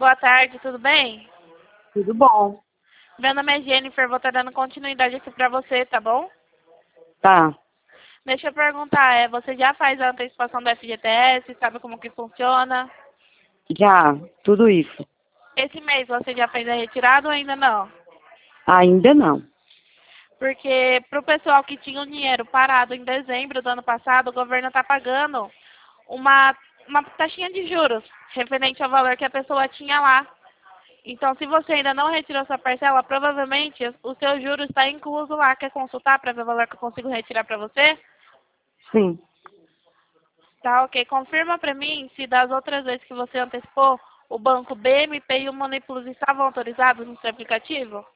boa tarde, tudo bem? Tudo bom. Meu nome é Jennifer, vou estar dando continuidade aqui pra você, tá bom? Tá. Deixa eu perguntar, você já faz a antecipação do FGTS, sabe como que funciona? Já, tudo isso. Esse mês você já fez a retirada ou ainda não? Ainda não. Porque pro pessoal que tinha o dinheiro parado em dezembro do ano passado, o governo está pagando uma taxinha de juros referente ao valor que a pessoa tinha lá. Então, se você ainda não retirou sua parcela, provavelmente o seu juros está incluso lá. Quer consultar para ver o valor que eu consigo retirar para você? Sim. Tá, ok. Confirma para mim se das outras vezes que você antecipou, o banco BMP e o Money Plus estavam autorizados no seu aplicativo?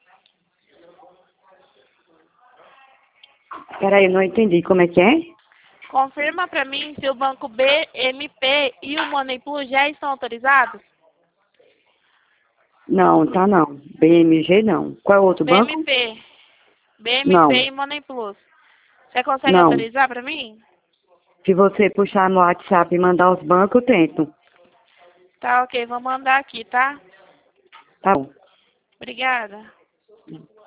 Peraí, não entendi. Como é que é? Confirma para mim se o banco BMP e o Money Plus já estão autorizados? Não, tá não. BMG não. Qual é o outro banco? BMP. BMP Não, e Money Plus. Você consegue não. autorizar para mim? Se você puxar no WhatsApp e mandar os bancos, eu tento. Tá, ok. Vou mandar aqui, tá? Tá bom. Obrigada.